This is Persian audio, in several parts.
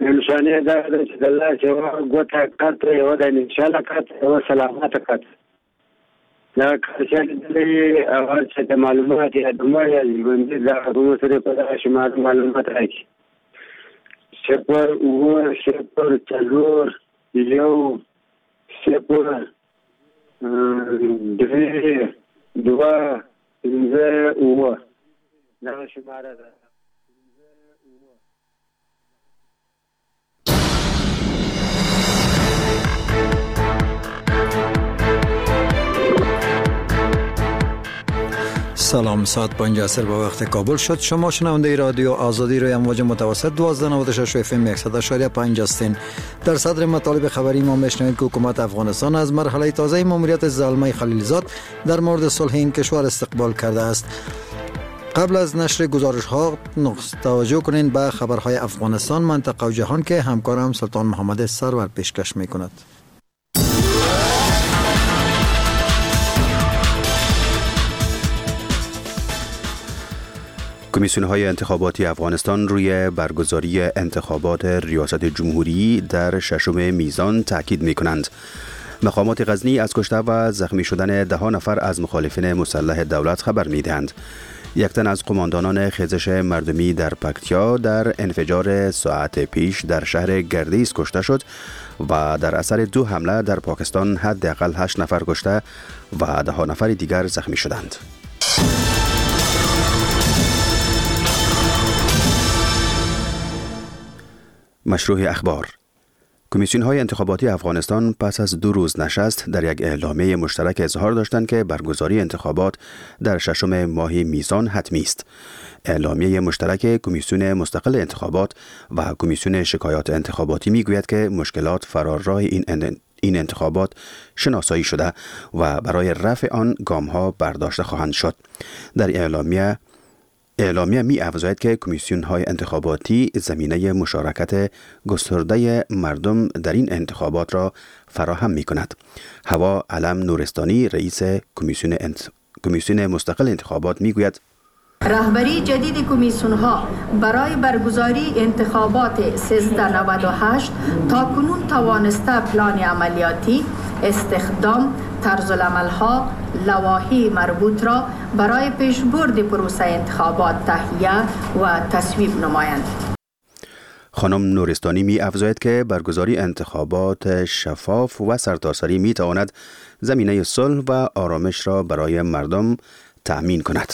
انسانیت داره چې الله چې ګوته کات یو د ان شاء الله کات او سلامت کات دا چې دې اول چې معلومات یې د مړ ژوند دا کوم سره په شمار معلومات راځي صفر او صفر څلور یو صفر درې دوه پنځه اووه دا شماره ده. سلام، ساعت 5 عصر به وقت کابل شد. شما شنونده رادیو آزادی روی امواج متوسط 1296 اف ام 100.5 هستین. در صدر مطالب خبری ما میشنوید که حکومت افغانستان از مرحله تازه ماموریت زلمه خلیلزاد در مورد صلح این کشور استقبال کرده است. قبل از نشر گزارش ها توجه کنین به خبرهای افغانستان، منطقه و جهان که همکارم سلطان محمد سرور پیشکش میکند. کمیسیون‌های انتخاباتی افغانستان روی برگزاری انتخابات ریاست جمهوری در 6 میزان تاکید می‌کنند. مقامات غزنی از کشته و زخمی شدن 10 نفر از مخالفین مسلح دولت خبر می‌دهند. یک تن از قماندانان خیزش مردمی در پکتیا در انفجار ساعت پیش در شهر گردیز کشته شد و در اثر 2 حمله در پاکستان حداقل 8 نفر کشته و 10 نفر دیگر زخمی شدند. مشروع اخبار. کمیسیون‌های انتخاباتی افغانستان پس از 2 روز نشست در یک اعلامیه مشترک اظهار داشتند که برگزاری انتخابات در 6 ماه میزان حتمی است. اعلامیه مشترک کمیسیون مستقل انتخابات و کمیسیون شکایات انتخاباتی میگوید که مشکلات فرارراه این انتخابات شناسایی شده و برای رفع آن گام‌ها برداشته خواهند شد. در اعلامیه می افزاید که کمیسیون‌های انتخاباتی زمینه مشارکت گسترده مردم در این انتخابات را فراهم می کند. هوا علم نورستانی رئیس کمیسیون مستقل انتخابات می گوید رهبری جدید کمیسیون‌ها برای برگزاری انتخابات 1398 تاکنون توانسته پلان عملیاتی، استخدام، طرزالعمل‌ها، لوایح مربوط را برای پیشبرد پروسه انتخابات تهیه و تصویب نمایند. خانم نورستانی می افزاید که برگزاری انتخابات شفاف و سرتاسری می تواند زمینه صلح و آرامش را برای مردم تأمین کند.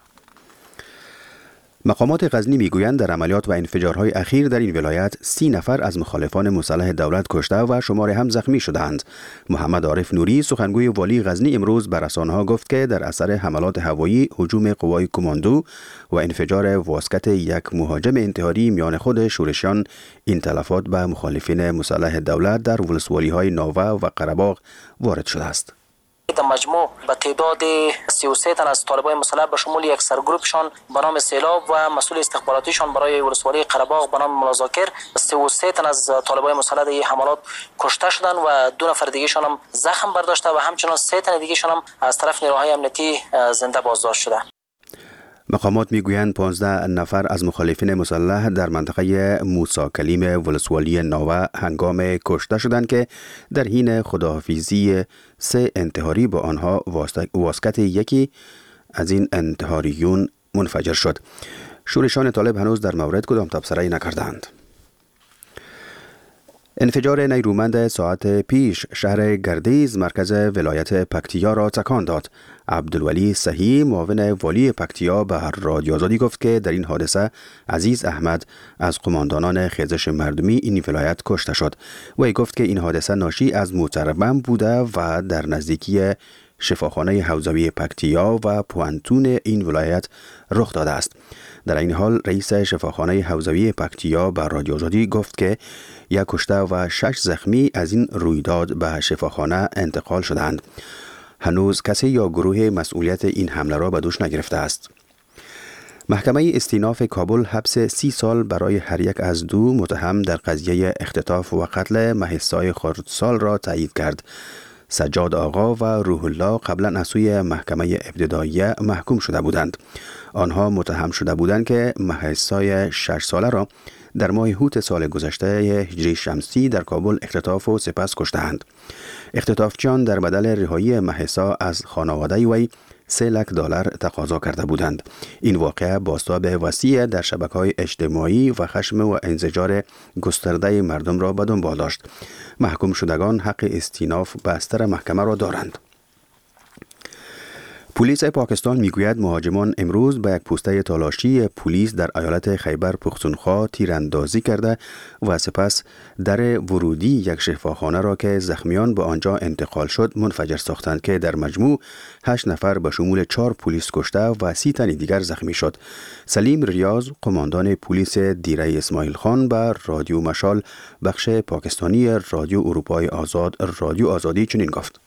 مقامات غزنی میگویند در عملیات و انفجارهای اخیر در این ولایت 30 نفر از مخالفان مسلح دولت کشته و شماری هم زخمی شدند. محمد عارف نوری سخنگوی والی غزنی امروز بر رسانه‌ها گفت که در اثر حملات هوایی، هجوم قوای کماندو و انفجار واسکت یک مهاجم انتحاری میان خود شورشیان این تلفات به مخالفین مسلح دولت در ولسوالی‌های ناوه و قره‌باغ وارد شده است. در مجموع به تعداد 33 تن از طالبان مسلح به شمول یک سرگروپشان به نام سیلاب و مسئول استخباراتیشان برای ولسوالی قره‌باغ به نام ملازاکر 33 تن از طالبان مسلح در این حملات کشته شدند و 2 نفر دیگه شان هم زخم برداشته و همچنان 3 تن دیگه شان هم از طرف نیروهای امنیتی زنده بازداشت شده. مقامات میگویند 15 نفر از مخالفین مسلح در منطقه موسی کلیم ولسوالی ناوه هنگام کشته شدند که در حین خداحافظی 3 انتحاری با آنها واسکت یکی از این انتحاریون منفجر شد. شورشان طالب هنوز در مورد کدام تبصره‌ای نکردند. انفجار نیرومند ساعت پیش شهر گردیز مرکز ولایت پکتیا را تکان داد. عبدالولی صحیح معاون والی پکتیا به رادیو آزادی گفت که در این حادثه عزیز احمد از قماندانان خیزش مردمی این ولایت کشته شد. وی گفت که این حادثه ناشی از موتر بم بوده و در نزدیکی شفاخانه حوزوی پکتیا و پوانتون این ولایت رخ داده است. در این حال رئیس شفاخانه حوزوی پکتیا به رادیو آزادی گفت که 1 کشته و 6 زخمی از این رویداد به شفاخانه انتقال شدند. هنوز کسی یا گروه مسئولیت این حمله را به دوش نگرفته است. محکمه استیناف کابل حبس 30 سال برای هر یک از 2 متهم در قضیه اختطاف و قتل مهسای خردسال را تایید کرد. سجاد آقا و روح الله قبلا از سوی محکمه ابتداییه محکوم شده بودند. آنها متهم شده بودند که مهسای 6 ساله را در ماه هوت سال گذشته هجری شمسی در کابل اختطاف و سپس کشتند. اختطافچیان در بدل رهایی مهسا از خانواده وی $3 لک تقاضا کرده بودند. این واقعه بازتاب وسیع در شبکه‌های اجتماعی و خشم و انزجار گسترده مردم را به دنبال داشت. محکوم شدگان حق استیناف بستر محکمه را دارند. پلیس پاکستان میگوید مهاجمان امروز به یک پوسته تالاشی پلیس در ایالت خیبر پختونخوا تیراندازی کرده و سپس در ورودی یک شفاخانه را که زخمیان به آنجا انتقال شد منفجر ساختند که در مجموع 8 نفر به شمول 4 پلیس کشته و 30 تن دیگر زخمی شد. سلیم ریاض، قماندان پلیس دیره اسماعیل خان، به رادیو مشال بخش پاکستانی رادیو اروپای آزاد رادیو آزادی چنین گفت: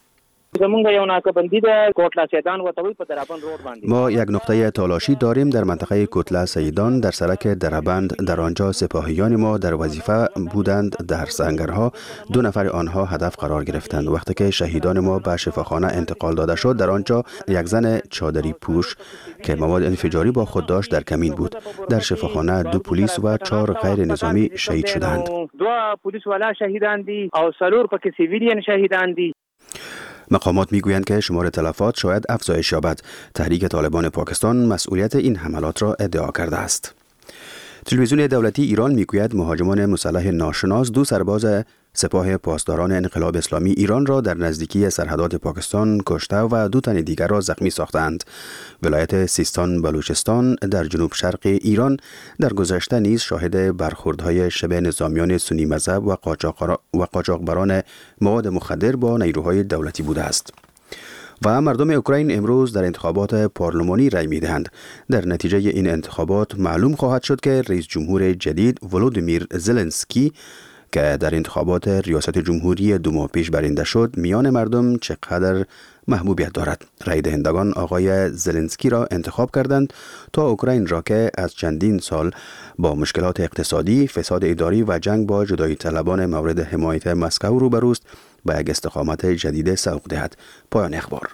ما یک نقطه تالاشی داریم در منطقه کوتلا سیدان در سرک دربند. در آنجا سپاهیان ما در وظیفه بودند. در سنگرها 2 نفر آنها هدف قرار گرفتند. وقتی که شهیدان ما به شفاخانه انتقال داده شد، در آنجا یک زن چادری پوش که مواد انفجاری با خود داشت در کمین بود. در شفاخانه 2 پلیس و 4 غیر نظامی شهید شدند. 2 پلیس والا شهیداندی او 3 پک سیویلین شهیداندی. مقامات میگویند که شمار تلفات شاید افزایش یابد. تحریک طالبان پاکستان مسئولیت این حملات را ادعا کرده است. تلویزیون دولتی ایران میگوید مهاجمان مسلح ناشناس 2 سرباز سپاه پاسداران انقلاب اسلامی ایران را در نزدیکی سرحدات پاکستان کشته و 2 تن دیگر را زخمی ساختند. ولایت سیستان بلوچستان در جنوب شرق ایران در گذشته نیز شاهد برخوردهای شبه نظامیان سنی مذهب و قاچاقبران مواد مخدر با نیروهای دولتی بوده است. و مردم اوکراین امروز در انتخابات پارلمانی رای می‌دهند. در نتیجه این انتخابات معلوم خواهد شد که رئیس جمهور جدید ولودیمیر زلنسکی که در انتخابات ریاست جمهوری 2 ماه پیش برنده شد میان مردم چقدر محبوبیت دارد. رای دهندگان آقای زلنسکی را انتخاب کردند تا اوکراین را که از چندین سال با مشکلات اقتصادی، فساد اداری و جنگ با جدایی طلبان مورد حمایت مسکو روبروست به یک استقامت جدید سوق دهد. پایان اخبار.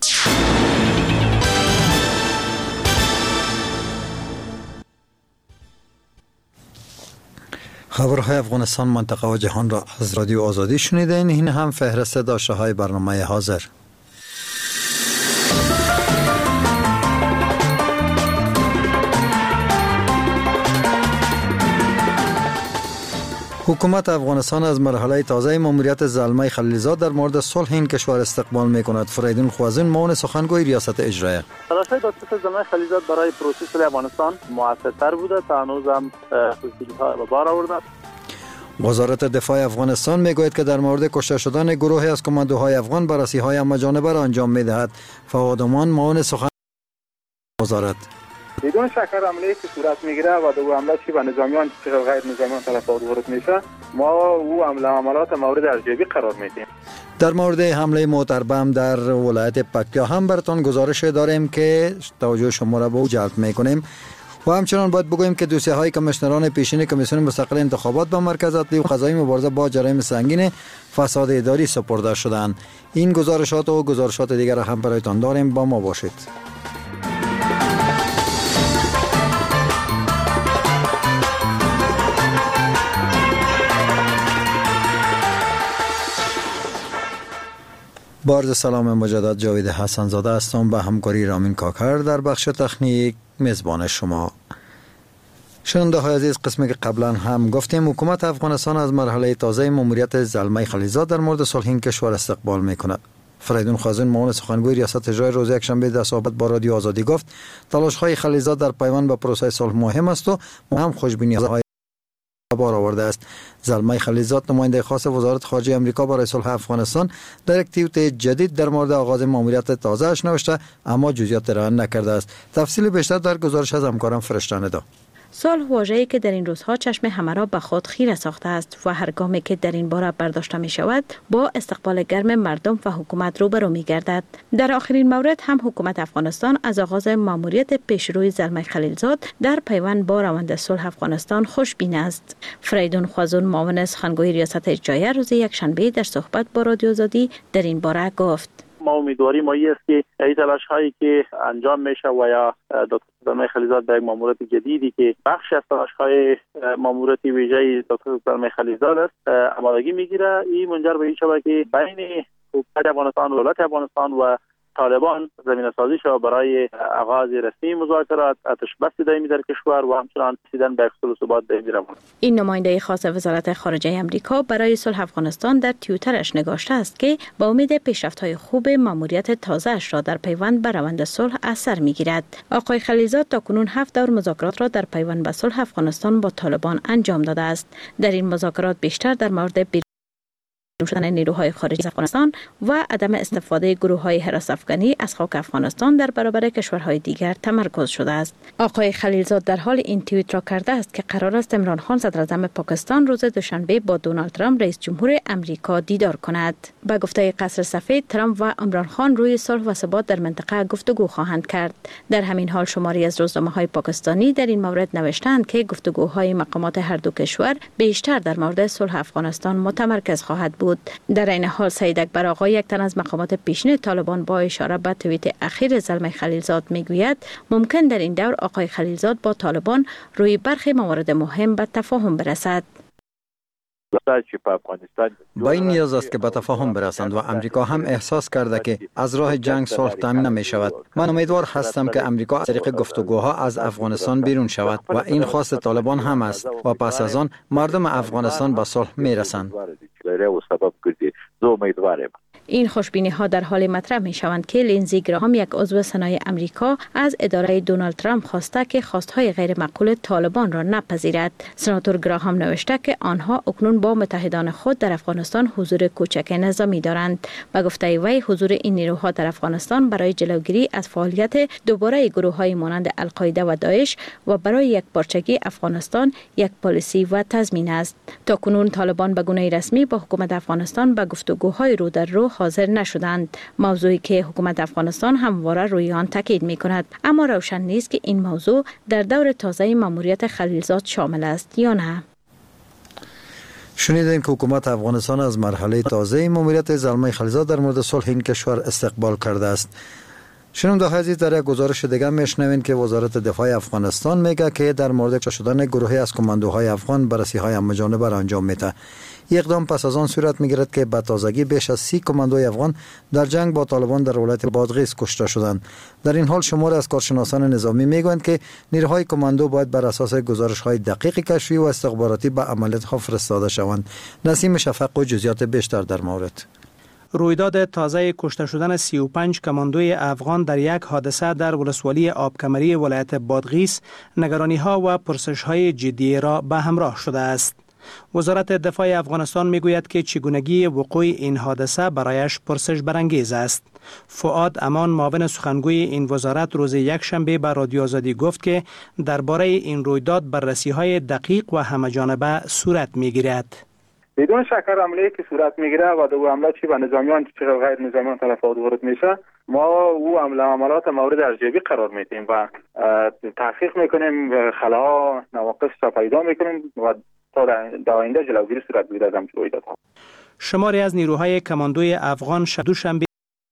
خبرهای افغانستان، منطقه و جهان را از رادیو آزادی شنیدین. این هم فهرست داشته‌های برنامه حاضر. حکومت افغانستان از مرحله تازه ماموریت زلمه خلیلزاد در مورد صلح این کشور استقبال می‌کند. فریدون خوازین، معاون سخنگوی ریاست اجرایه: تلاش‌های دادرس زلمه خلیلزاد برای پروسه صلح افغانستان موثرتر بوده تا هنوز هم خوشبینی‌ها به بار آورده. وزارت دفاع افغانستان میگوید که در مورد کشته شدن گروهی از کماندوهای افغان بررسی‌های همه‌جانبه را انجام می‌دهد. فواد امان، معاون سخنگوی وزارت: بدون شک حمله که صورت میگیره و دو حمله چی به نظامیان چی غیر نظامیان تلفات وارد میشه، ما او عملات مورد ارزیابی قرار میدیم. در مورد حمله موتر بم در ولایت پکتیا هم براتون گزارش داریم که توجه شما را به او جلب میکنیم. و همچنان باید بگوییم که دوسیه‌های کمیشنران پیشین کمیسیون مستقل انتخابات به مرکز عدلی و قضایی مبارزه با جرایم سنگین فساد اداری سپرده شدند. این گزارشات و گزارشات دیگر هم برایتان داریم، با ما باشید. با عرض سلام مجدد، جاوید حسن زاده هستم به همکاری رامین کاکر در بخش تکنیک میزبان شما. شنونده های عزیز، قسمی که قبلا هم گفتیم حکومت افغانستان از مرحله تازه ماموریت زلمه خلیلزاد در مورد صلح این کشور استقبال میکند. فریدون خوازین، معاون سخنگوی ریاست اجرایی، روز یکشنبه در صحبت با رادیو آزادی گفت تلاش های خلیلزاد در پیوند به پروسه صلح مهم است و هم خوشبینی های بار آورده است. زلمه خلیلزاد، نماینده خاص وزارت خارجه آمریکا برای صلح افغانستان، در یک توییت جدید در مورد آغاز ماموریت تازه اش نوشته اما جزئیات را نکرده است. تفصیل بیشتر در گزارش از همکارم فرشتنه دا. صلح واژه‌ای که در این روزها چشم همه را به خود خیره ساخته است و هرگامی که در این باره برداشته می شود با استقبال گرم مردم و حکومت روبرو می گردد. در آخرین مورد هم حکومت افغانستان از آغاز ماموریت پیشروی زلمه خلیلزاد در پیوند با روند صلح افغانستان خوشبین است. فریدون خوازون، معاون سخنگوی ریاست اجرایه، روز یکشنبه در صحبت با رادیو آزادی در این باره گفت: ما امیدواری مایی است که این تلاش هایی که انجام میشه و یا دکتر زلمه خلیزاد به یک ماموریت جدیدی که بخش از تلاش های ماموریت ویژه دکتر زلمه خلیزاد است آمادگی میگیره، این منجر به این شود که بین حکومت افغانستان و دولت افغانستان و طالبان زمینه سازی شد برای آغاز رسمی مذاکرات، آتش بس دائمی در کشور و همچنان رسیدن به حصول ثبات دائمی در افغانستان. این نماینده خاص وزارت خارجه آمریکا برای صلح افغانستان در توییترش نگاشته است که با امید پیشرفت‌های خوب ماموریت تازه‌اش را در پیوند به روند صلح اثر می‌گیرد. آقای خلیزاد تاکنون 7 دور مذاکرات را در پیوند به صلح افغانستان با طالبان انجام داده است. در این مذاکرات بیشتر در مورد شدن نیروهای خارجی از افغانستان و عدم استفاده گروه‌های حراس افغانی از خاک افغانستان در برابر کشورهای دیگر تمرکز شده است. آقای خلیلزاد در حال این توییت را کرده است که قرار است عمران خان صدر اعظم پاکستان روز دوشنبه با دونالد ترامپ رئیس جمهور امریکا دیدار کند. به گفته قصر سفید، ترامپ و عمران خان روی صلح و ثبات در منطقه گفتگو خواهند کرد. در همین حال شماری از روزنامه‌های پاکستانی در این مورد نوشتند که گفتگوهای مقامات هر دو کشور بیشتر در مورد صلح افغانستان متمرکز خواهد بود. در این حال سید اکبر آقا، یک تن از مقامات پیشین طالبان، با اشاره به توییت اخیر زلمه خلیلزاد میگوید ممکن در این دور آقای خلیلزاد با طالبان روی برخی موارد مهم به تفاهم برسد. با این نیاز است که به تفاهم برسند و امریکا هم احساس کرده که از راه جنگ صلح تامین نمی شود. من امیدوار هستم که امریکا از طریق گفتگوها از افغانستان بیرون شود و این خواست طالبان هم است و پس از آن مردم افغانستان به صلح می رسند. این خوشبینی ها در حال مطرح می شوند که لینزی گراهام، یک عضو سنای امریکا، از اداره دونالد ترامپ خواسته که خواستهای غیر معقول طالبان را نپذیرد. سناتور گراهام نوشته که آنها اکنون با متحدان خود در افغانستان حضور کوچک نظامی دارند. به گفته وی حضور این نیروها در افغانستان برای جلوگیری از فعالیت دوباره گروه‌های مانند القاعده و داعش و برای یک پارچگی افغانستان یک پالیسی و تضمین است. تاکنون طالبان به گونه رسمی با حکومت افغانستان به گفتگوهای رو در رو حاضر نشدند، موضوعی که حکومت افغانستان همواره روی آن تاکید می‌کند، اما روشن نیست که این موضوع در دور تازه ماموریت خلیلزاد شامل است یا نه. شنیدین که حکومت افغانستان از مرحله تازه ماموریت زلمه خلیلزاد در مورد صلح این کشور استقبال کرده است. شنونده عزیز، در یک گزارش دیگه میشنوین که وزارت دفاع افغانستان میگه که در مورد کشته شدن گروهی از کماندوهای افغان بررسی‌های همه‌جانبه را انجام میده. این اقدام پس از آن صورت میگیرد که به تازگی بیش از 30 کماندوی افغان در جنگ با طالبان در ولایت بادغیس کشته شدند. در این حال شمار از کارشناسان نظامی میگویند که نیروهای کماندو باید بر اساس گزارش‌های دقیق کشفی و استخباراتی به عملیات‌ها فرستاده شوند. نسیم شفق و جزئیات بیشتر در مورد. رویداد تازه کشته شدن 35 کماندوی افغان در یک حادثه در ولسوالی آبکمری ولایت بادغیس نگرانی‌ها و پرسش‌های جدی را به همراه شده است. وزارت دفاع افغانستان میگوید که چگونگی وقوع این حادثه برایش پرسش برانگیز است. فؤاد امان، معاون سخنگوی این وزارت، روز یکشنبه به رادیو آزادی گفت که درباره این رویداد بررسی‌های دقیق و همه‌جانبه صورت می‌گیرد. بدون شک عملیاتی که صورت میگیره و دو عمله چی به نظامیان چی غیر نظامیان تلفات وارد میشه، ما او عملات مورد ارجحی قرار میدیم و تحقیق میکنیم، خلاها نواقص را پیدا میکنیم و تا در آینده جلوگیری صورت بگیرد از همچین رویدادها. شماری از نیروهای کماندوی افغان دوشنبه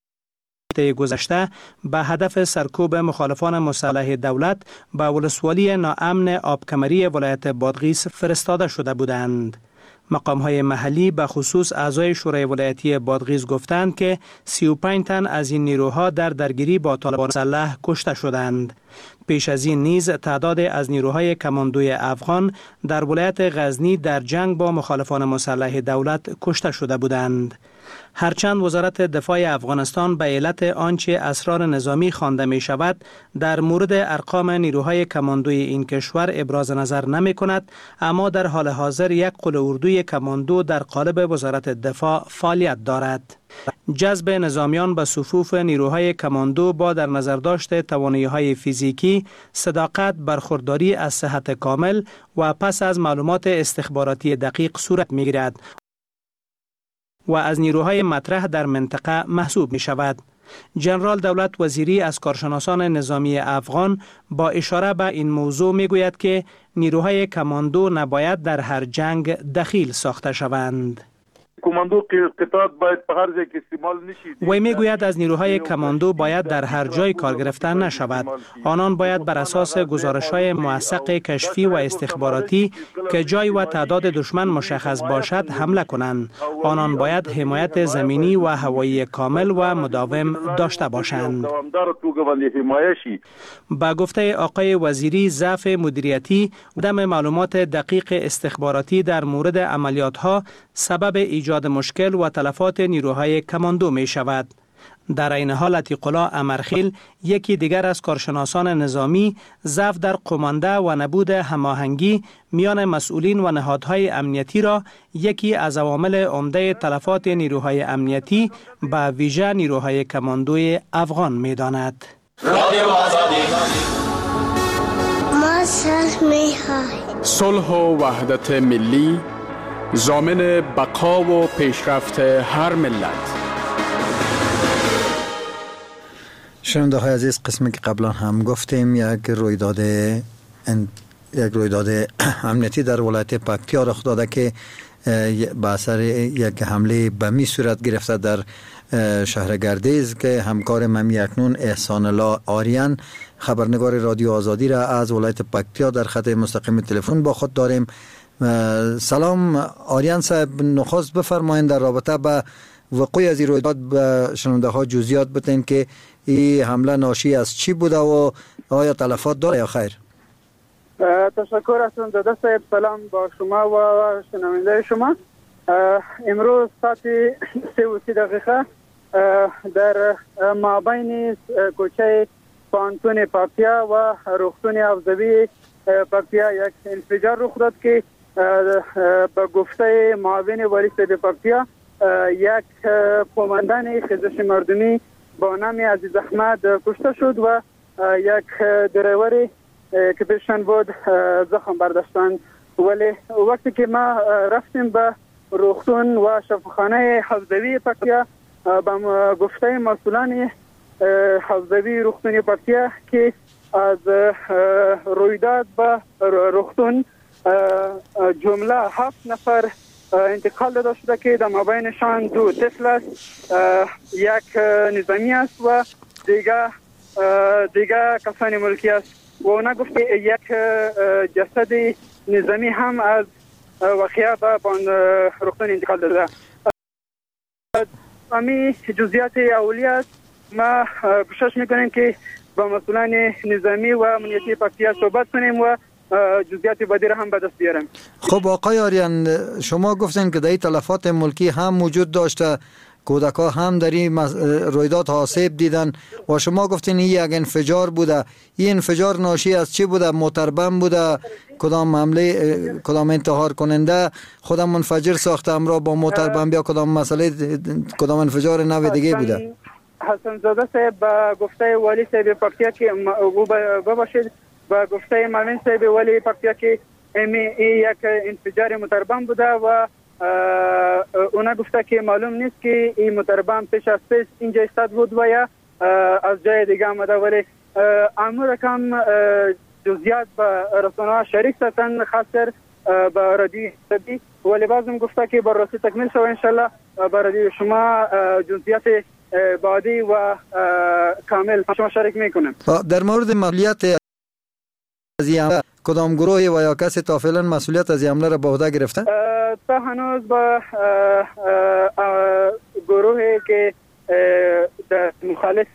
گذشته به هدف سرکوب مخالفان مسلح دولت به ولسوالی ناامن آبکمری ولایت بادغیس فرستاده شده بودند. مقام‌های محلی به خصوص اعضای شورای ولایتی بادغیس گفتند که 35 تن از این نیروها در درگیری با طالبان مسلح کشته شدند. پیش از این نیز تعداد از نیروهای کماندوی افغان در ولایت غزنی در جنگ با مخالفان مسلح دولت کشته شده بودند. هرچند وزارت دفاع افغانستان به علت آنچه اسرار نظامی خوانده می شود در مورد ارقام نیروهای کماندوی این کشور ابراز نظر نمی کند، اما در حال حاضر یک قل اردوی کماندو در قالب وزارت دفاع فعالیت دارد. جذب نظامیان به صفوف نیروهای کماندو با در نظر داشت توانایی‌های فیزیکی، صداقت، برخورداری از صحت کامل و پس از معلومات استخباراتی دقیق صورت می‌گیرد و از نیروهای مطرح در منطقه محسوب می شود. جنرال دولت وزیری از کارشناسان نظامی افغان با اشاره به این موضوع می گوید که نیروهای کماندو نباید در هر جنگ دخیل ساخته شوند. کماندو قطعات باید به هر جای که استعمال نشید. وی میگوید از نیروهای کماندو باید در هر جای کار گرفته نشود. آنان باید بر اساس گزارش‌های موثق کشفی و استخباراتی که جای و تعداد دشمن مشخص باشد حمله کنند. آنان باید حمایت زمینی و هوایی کامل و مداوم داشته باشند. با گفته آقای وزیری، ضعف مدیریتی و عدم معلومات دقیق استخباراتی در مورد عملیات‌ها سبب ایجاد مشکل و تلفات نیروهای کماندو می شود. در این حال عتیق الله امرخیل، یکی دیگر از کارشناسان نظامی، ضعف در قمانده و نبود هماهنگی میان مسئولین و نهادهای امنیتی را یکی از عوامل عمده تلفات نیروهای امنیتی به ویژه نیروهای کماندوی افغان می داند. صلح و وحدت ملی ضامن بقا و پیشرفت هر ملت. شنونده های عزیز، قسمی که قبلا هم گفتیم یک رویداد امنیتی در ولایت پکتیا رخ داده که به اثر یک حمله بمی صورت گرفته در شهر گردیز که همکار من اکنون احسان الله آریان، خبرنگار رادیو آزادی را از ولایت پکتیا در خط مستقیم تلفن با خود داریم. سلام آریان صاحب، نخست بفرمایید در رابطه با وقوع از این رویداد به شنونده ها جزئیات بتین که این حمله ناشی از چی بوده و آیا تلفات داره یا خیر؟ تشکر از داده صاحب. سلام با شما و شنونده شما. امروز ساعت 3:30 در مابین کوچه پانتون پکتیا و رختون افزوی پکتیا یک انفجار رخ داد که به گفته معاون والی صاحب پکتیا یک قماندان خیزش مردمی با نام عزیز احمد کشته شد و یک درایور که پیشان بود زخم برداشتند. ولی وقتی که ما رفتیم به رختون و شفاخانه حوزوی پکتیا با گفته مسئولان حوزوی رختون پکتیا که از رویداد به رختون جمله 7 نفر انتقال داده شده که در مابینشان 2 طفل است، یک نظامی است و دیگه کسان ملکی است. و اونا گفت یک جسد نظامی هم از واقعه به رختون انتقال داده. امی جزئیات اولیه است. ما کوشش میکنیم که با مسئولان نظامی و امنیتی پکتیا صحبت کنیم و جزئیات بعدی را هم به دست بیارم. خب آقای آریان، شما گفتین که در این تلفات ملکی هم موجود داشته، کودکا هم در این رویداد آسیب دیدن و شما گفتین این یک انفجار بوده. این انفجار ناشی از چی بوده؟ موتر بم بوده؟ کدام حمله، کدام انتحار کننده خود منفجر ساخته همراه با موتر بم، یا کدام مسئله، کدام انفجار نوع دیگه بوده؟ حسن زاده صاحب با گفته والی صاحب پکتیا که بباشید، با گفته معاون صاحب والی پکتیا که این یک انفجار موتر بم بوده و اونا گفته که معلوم نیست که این موتر بم پیش از پیش اینجا ایستاد بود و یا از جای دیگه آمده. ولی امور رقم جزئیات به رسانه‌ها شریک ساتن، خاصه به رادیو آزادی، ولی بازم گفته که بررسی تکمیل شود انشالله به رادیو شما جزئیات بعدی و کامل شما شریک میکنم. در مورد مسئولیت از این کدام گروهی و یا کسی تا فعلا مسئولیت از این حمله را به عهده گرفته؟ تا هنوز با گروهی که در مخالف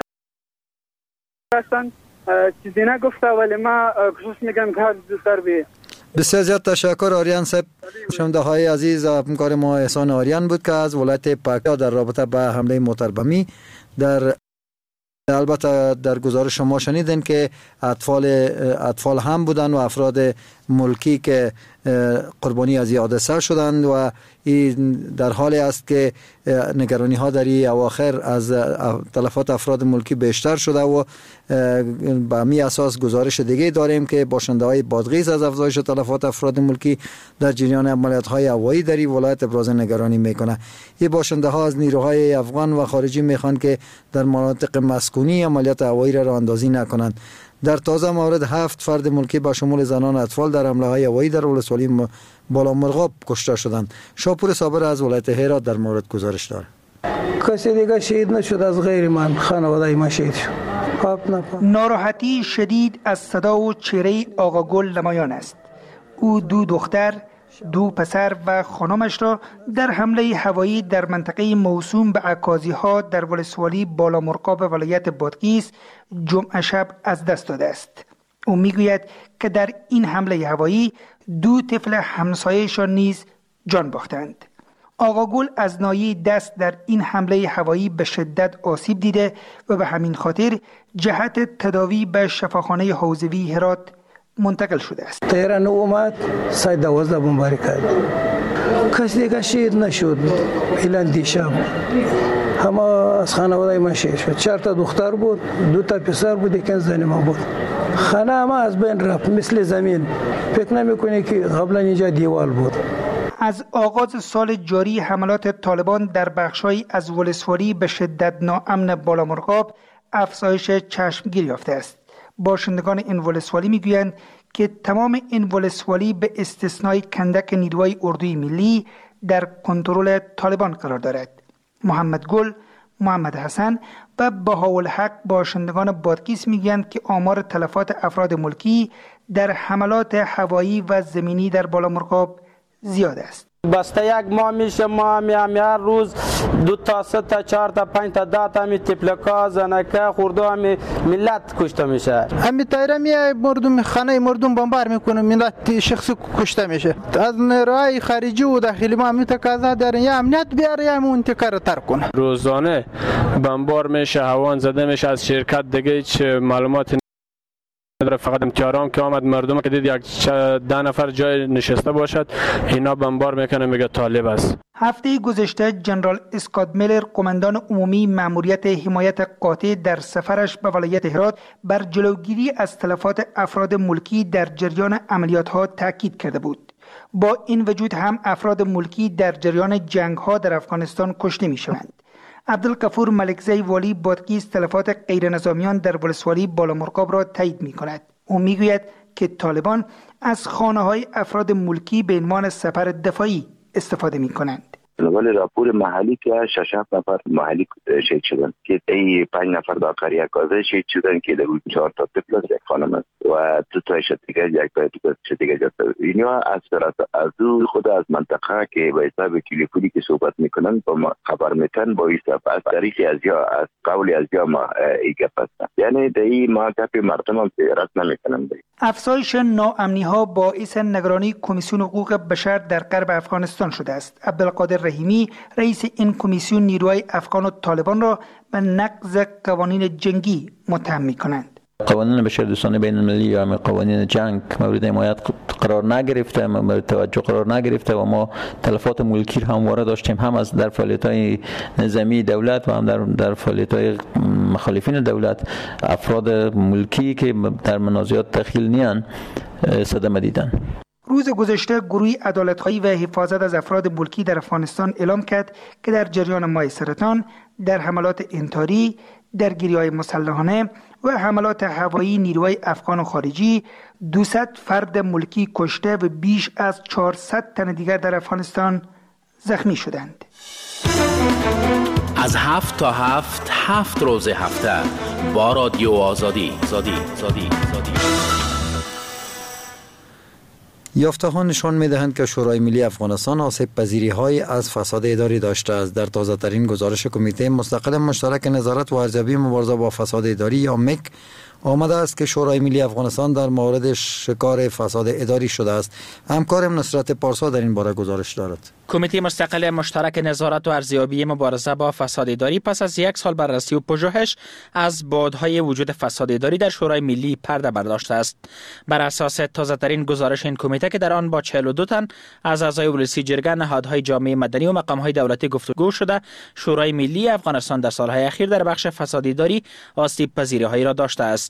هستند چیزی نگفته، ولی ما کوشش میکنم که هر زودتر بیه. بسیار زیاد تشکر آریان صاحب. شنونده های عزیز، همکار ما احسان آریان بود که از ولایت پکتیا در رابطه با حمله موتر بمی البته در گزارش شما شنیدین که اطفال هم بودن و افراد ملکی که قربانی از این حادثه شدند و این در حالی است که نگرانی ها در این اواخر از تلفات افراد ملکی بیشتر شده و به همین اساس گزارش دیگه داریم که باشنده های بادغیس از افزایش تلفات افراد ملکی در جریان عملیات های هوایی در این ولایت ابراز نگرانی میکنه. این باشنده ها از نیروهای افغان و خارجی میخوان که در مناطق مسکونی عملیات هوایی را اندازی نکنند. در تازه مورد 7 فرد ملکی به شمول زنان و اطفال در حمله‌های هوایی در ولسوالی بالامرغاب کشته شدند. شاپور صابر از ولایت هرات در مورد گزارش دارد. کسی دیگه شهید نشد از غیر من، خانواده ما شهید شد. ناراحتی شدید از صدا و چهره آقا گل نمایان است. او 2 دختر، 2 پسر و خانمش را در حمله هوایی در منطقه موسوم به عکازی‌ها در ولسوالی بالامرغاب ولایت بادغیس جمعه شب از دست داده است. او میگوید که در این حمله هوایی 2 طفل همسایه‌شان نیز جان باختند. آقا گل از ناحیه دست در این حمله هوایی به شدت آسیب دیده و به همین خاطر جهت تداوی به شفاخانه حوزوی هرات منتقل شده است. تهران اومد ساعت 12 بمباری کرد. کسی دیگه شهید نشد. الان دیشب همه از خانواده ما شهید شد. 4 تا دختر بود، 2 تا پسر بود، 1 زن ما بود. خانه همه از بین رفت مثل زمین. فکر نمی‌کنی که قبلا اینجا دیوار بود. از آغاز سال جاری حملات طالبان در بخش‌هایی از ولسوالی به شدت ناامن بالامرغاب افزایش چشمگیر یافته است. باشندگان این ولسوالی میگویند که تمام این ولسوالی به استثنای کندک نیروهای اردوی ملی در کنترل طالبان قرار دارد. محمد گل، محمد حسن و بهاءالحق باشندگان بادغیس میگویند که آمار تلفات افراد ملکی در حملات هوایی و زمینی در بالامرغاب زیاد است. بسته 1 ماه میشه ما هر روز 2 تا 3 تا 4 تا 5 تا 10 تا تفلکا زنکه خورده ملت کشته میشه. همین تایره مردم خانه مردم بمبار میکنه، ملت شخصی کشته میشه. از نیروهای خارجی و داخلی ما همین تقاضا دارن یا امنیت بیاره یا منطقه رو ترک کنه. روزانه بمبار میشه، هوان زده میشه. از شرکت دیگه چه معلومات فقط امتیارام که آمد مردم که دید 10 نفر جای نشسته باشد اینا بمبار میکنه، میگه طالب است. هفته گذشته جنرال اسکات میلر قماندان عمومی مأموریت حمایت قاطع در سفرش به ولایت هرات بر جلوگیری از تلفات افراد ملکی در جریان عملیات ها تاکید کرده بود. با این وجود هم افراد ملکی در جریان جنگ ها در افغانستان کشته می شوند. عبدالغفور ملکزی والی بادغیس تلفات غیر نظامیان در ولسوالی بالامرغاب را تایید می کند. او می گوید که طالبان از خانه های افراد ملکی به عنوان سپر دفاعی استفاده می کنند. ولی راپور محلی که 6-7 نفر محلی شهید شدن که 5 نفر در قریه کازه شهید شدن که در 4 تا طفل است، 1 خانم است و 2 تا دیگه 1 تا دیگه جاست. اینا از خود از منطقه که به حساب تلفنی که صحبت میکنن با ما خبر میتن با حساب از طریق از قول از ما ایگه هستن، یعنی در این منطقه مردم هم رد نمیکنن. افزایش ناامنی ها باعث نگرانی کمیسیون حقوق بشر در غرب افغانستان شده است. عبدالقادر رحیمی رئیس این کمیسیون نیروهای افغان و طالبان را به نقض قوانین جنگی متهم می‌کنند. قوانین بشردوستانه بین المللی یا قوانین جنگ مورد حمایت قرار نگرفته، مورد توجه قرار نگرفته و ما تلفات ملکی همواره داشتیم، هم از در فعالیت‌های نظامی دولت و هم در فعالیت‌های مخالفین دولت. افراد ملکی که در منازعات دخیل نیان صدمه دیدن. روز گذشته گروه عدالت‌خواهی و حفاظت از افراد ملکی در افغانستان اعلام کرد که در جریان ماه سرطان، در حملات انتحاری، درگیری‌های مسلحانه و حملات هوایی نیروهای افغان و خارجی 200 فرد ملکی کشته و بیش از 400 تن دیگر در افغانستان زخمی شدند. از 7 تا 7 روز هفته با رادیو آزادی. یافته‌ها نشان می‌دهند که شورای ملی افغانستان آسیب پذیری‌های از فساد اداری داشته است. در تازه‌ترین گزارش کمیته مستقل مشترک نظارت و ارزیابی مبارزه با فساد اداری یا مک آمده است که شورای ملی افغانستان در مورد شکار فساد اداری شده است. همکارم نصرت پارسا در این باره گزارش دارد. کمیته مستقل مشترک نظارت و ارزیابی مبارزه با فساد اداری پس از 1 سال بررسی و پژوهش از بعدهای وجود فساد اداری در شورای ملی پرده برداشته است. بر اساس تازه‌ترین گزارش این کمیته که در آن با 42 تن از اعضای ولسی جرگه، نهادهای جامعه مدنی و مقام‌های دولتی گفتگو شده، شورای ملی افغانستان در سالهای اخیر در بخش فساد اداری آسیب پذیری‌هایی را داشته است.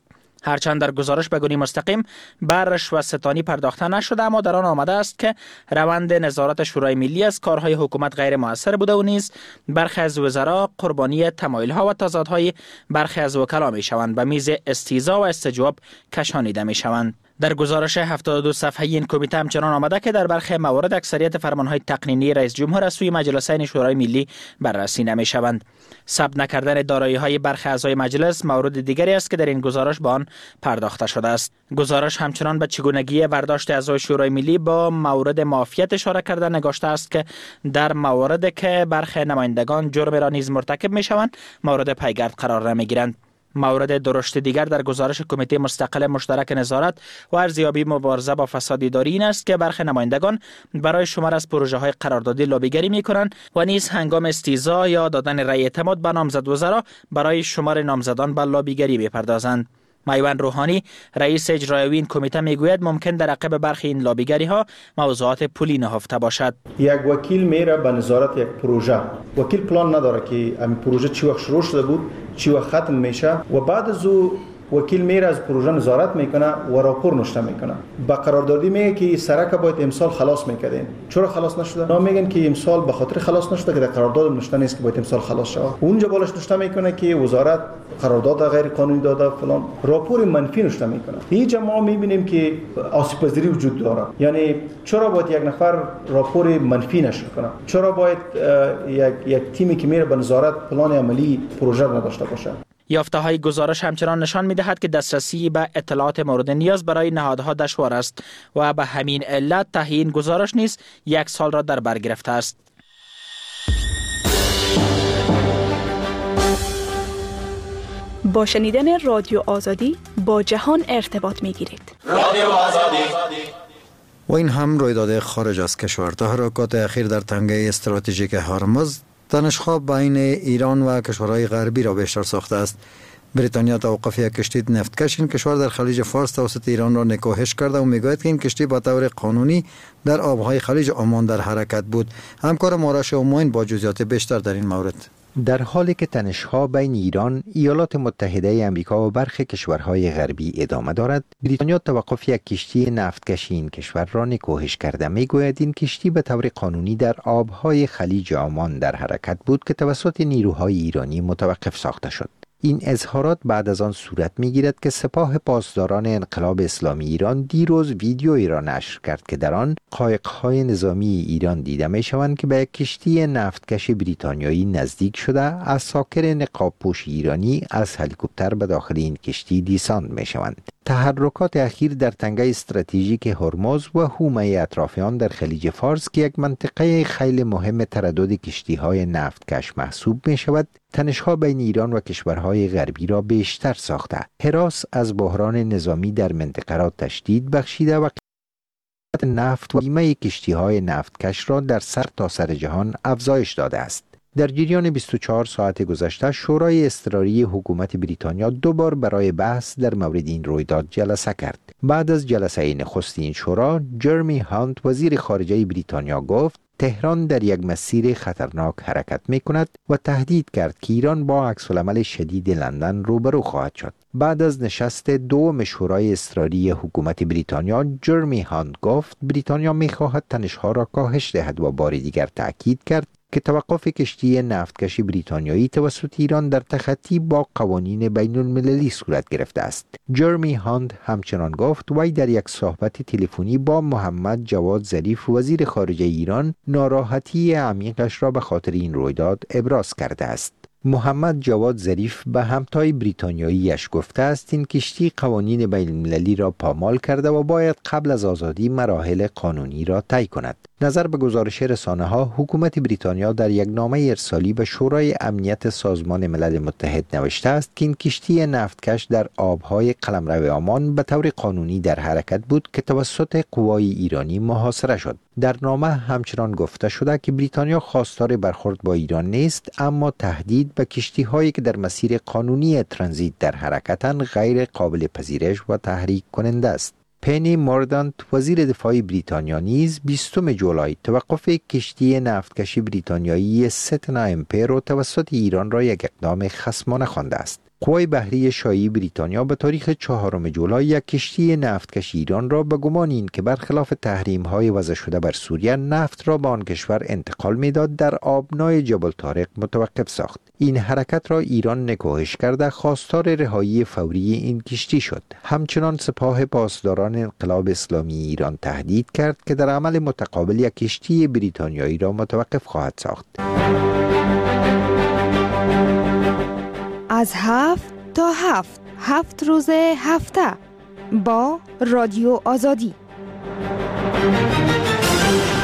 هرچند در گزارش به گونه مستقیم بر رشوه‌ستانی پرداخته نشده، اما در آن آمده است که روند نظارت شورای ملی از کارهای حکومت غیر مؤثر بوده و نیز برخی از وزرا قربانی تمایل‌ها و تضادهای برخی از وکلا می‌شوند، به میز استیضاح و استجواب کشانیده می‌شوند. در گزارش 72 صفحه‌ای این کمیته همچنان آمده که در برخی موارد اکثریت فرمانهای تقنینی رئیس جمهور از سوی مجلسین شورای ملی بررسی نمی‌شوند. ثبت نکردن دارایی‌های برخی اعضای مجلس مورد دیگری است که در این گزارش به آن پرداخته شده است. گزارش همچنان به چگونگی برداشت اعضای شورای ملی با مورد معافیت اشاره کرده نگاشته است که در مواردی که برخی نمایندگان جرم را نیز مرتکب می‌شوند مورد پیگرد قرار نمی‌گیرند. مورد درشت دیگر در گزارش کمیته مستقل مشترک نظارت و ارزیابی مبارزه با فساد اداری این است که برخی نمایندگان برای شمار از پروژه‌های قراردادی لابیگری می‌کنند و نیز هنگام استیضاح یا دادن رأی اعتماد به نامزد وزرا برای شمار نامزدان به لابیگری می‌پردازند. میوند روحانی رئیس اجرایی این کمیته میگوید ممکن در عقب برخی این لابیگری ها موضوعات پولی نهفته باشد. یک وکیل میره به نظارت یک پروژه، وکیل پلان نداره که این پروژه چی وقت شروع شده بود، چی وقت ختم میشه و بعد از او وکیل میره از پروژه نظارت میکنه و راپور نوشته میکنه. با قراردادی میگه که سرک باید امسال خلاص میکردین، چرا خلاص نشده؟ نه میگن که امسال به خاطر خلاص نشده که در قرارداد نوشته نیست که باید امسال خلاص شه. اونجا بالش نوشته میکنه که وزارت قرارداد غیر قانونی داده فلان، راپور منفی نوشته میکنه. اینجا ما میبینیم که آسیب پذیری وجود داره. یعنی چرا باید یک نفر راپور منفی نشر کنه؟ چرا باید یک تیمی که میره به نظارت پلان عملی پروژه نداشته باشه؟ یافته‌های گزارش همچنان نشان می‌دهد که دسترسی به اطلاعات مورد نیاز برای نهادها دشوار است و به همین علت تهیه گزارش نیز 1 سال را در بر گرفته است. با شنیدن رادیو آزادی با جهان ارتباط می‌گیرید. رادیو آزادی. و این هم رویداد خارج از کشور. تحرکات اخیر در تنگه استراتژیک هرمز تنش‌ها بین ایران و کشورهای غربی را بیشتر ساخته است. بریتانیا توقف یک کشتی نفتکش این کشور در خلیج فارس توسط ایران را نکوهش کرده و میگوید که این کشتی با طور قانونی در آبهای خلیج عمان در حرکت بود. همکار مارش اوماین با جزئیات بیشتر در این مورد. در حالی که تنش‌ها بین ایران، ایالات متحده آمریکا و برخی کشورهای غربی ادامه دارد، بریتانیا توقف یک کشتی نفتکشی این کشور را نکوهش کرده. میگوید این کشتی به طور قانونی در آبهای خلیج عمان در حرکت بود که توسط نیروهای ایرانی متوقف ساخته شد. این اظهارات بعد از آن صورت می‌گیرد که سپاه پاسداران انقلاب اسلامی ایران دیروز ویدیویی را نشر کرد که در آن قایق‌های نظامی ایران دیده می‌شوند که به یک کشتی نفتکش بریتانیایی نزدیک شده عساکر نقاب‌پوش ایرانی از هلیکوپتر به داخل این کشتی دیساند می‌شوند. تحرکات اخیر در تنگه استراتژیک هرمز و حومه اطرافیان در خلیج فارس که یک منطقه خیلی مهم تردد کشتی‌های نفتکش محسوب می‌شود، تنش‌ها بین ایران و کشورهای غربی را بیشتر ساخته. هراس از بحران نظامی در منطقه را تشدید بخشیده و قیمت نفت و بیمه کشتی‌های نفتکش را در سرتاسر جهان افزایش داده است. در جریان 24 ساعت گذشته شورای اضطراری حکومت بریتانیا 2 بار برای بحث در مورد این رویداد جلسه کرد. بعد از جلسه نخست این شورا، جرمی هانت وزیر خارجه بریتانیا گفت تهران در یک مسیر خطرناک حرکت می کند و تهدید کرد که ایران با عکس‌العمل شدید لندن روبرو خواهد شد. بعد از نشست دوم شورای اضطراری حکومت بریتانیا، جرمی هانت گفت بریتانیا می خواهد تنش‌ها را کاهش دهد و بار دیگر تأکید کرد که توقف کشتی نفتکش بریتانیایی توسط ایران در تخطی با قوانین بین المللی صورت گرفته است. جرمی هاند همچنان گفت وی در یک صحبت تلفنی با محمد جواد ظریف وزیر خارجه ایران ناراحتی عمیقش را به خاطر این رویداد ابراز کرده است. محمد جواد ظریف به همتای بریتانیاییش گفته است این کشتی قوانین بین المللی را پامال کرده و باید قبل از آزادی مراحل قانونی را طی کند. نظر به گزارش رسانه‌ها، حکومت بریتانیا در یک نامه ارسالی به شورای امنیت سازمان ملل متحد نوشته است که این کشتی نفتکش در آبهای قلمرو عمان به طور قانونی در حرکت بود که توسط قوای ایرانی محاصره شد. در نامه همچنان گفته شده که بریتانیا خواستار برخورد با ایران نیست، اما تهدید به کشتی‌هایی که در مسیر قانونی ترانزیت در حرکتند غیر قابل پذیرش و تحریک کننده است. پنی موردانت وزیر دفاع بریتانیا نیز 20 جولای توقف کشتی نفتکش بریتانیایی ستنا امپر توسط ایران را یک اقدام خصمانه خوانده است. قوای بحری شاهی بریتانیا به تاریخ 4 جولای یک کشتی نفتکش ایران را به گمان این که برخلاف تحریم‌های وضع شده بر سوریه نفت را به آن کشور انتقال می‌داد در آبنای جبل طارق متوقف ساخت. این حرکت را ایران نکوهش کرده خواستار رهایی فوری این کشتی شد. همچنان سپاه پاسداران انقلاب اسلامی ایران تهدید کرد که در عمل متقابل یک کشتی بریتانیایی را متوقف خواهد ساخت. از 7 تا 7 روز هفته با رادیو آزادی.